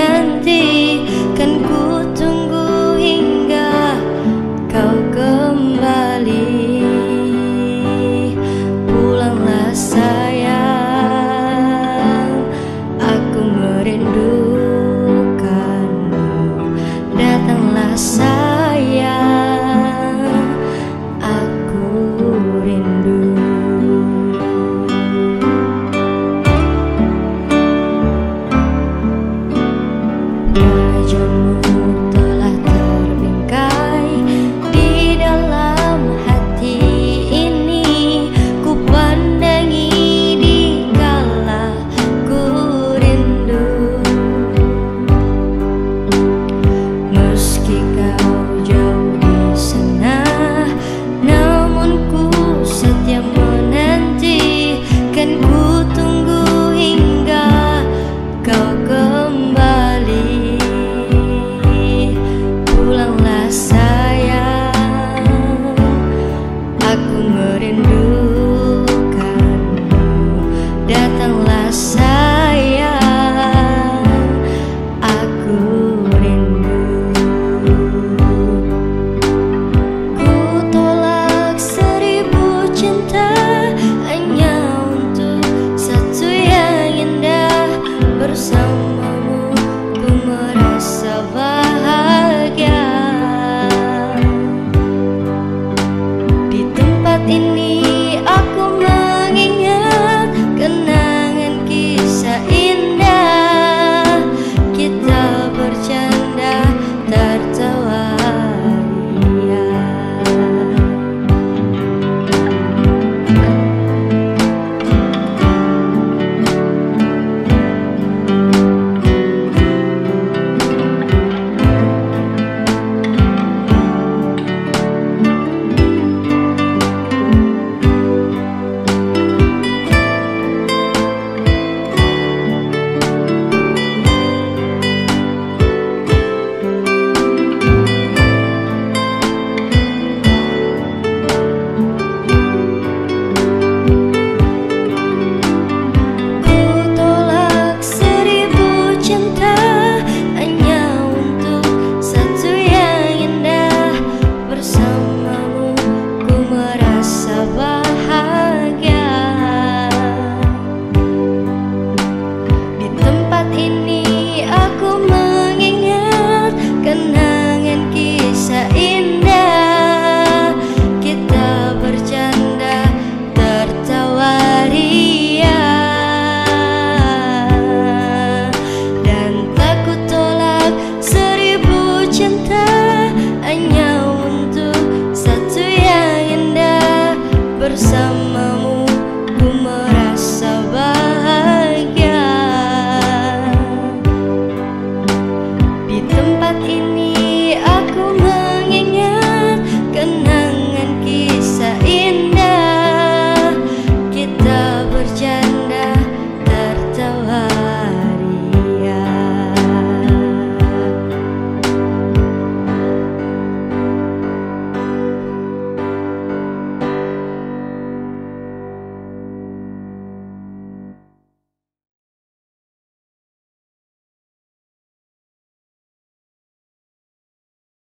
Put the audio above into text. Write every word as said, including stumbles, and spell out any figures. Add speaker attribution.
Speaker 1: menanti, kan ku tunggu hingga kau kembali. Pulanglah sayang, aku merindukanmu. Datanglah sayang, aku rindu. Wajahmu telah terbingkai di dalam hati ini, ku pandangi dikala ku rindu. Meski kau jauh di sana, namun ku setia menanti, kan ku tunggu hingga kau kembali. Pulanglah sayang, aku merindukanmu. Datanglah sayang, aku rindu. Ku tolak seribu cinta hanya untuk satu yang indah. Bersamamu ku merasa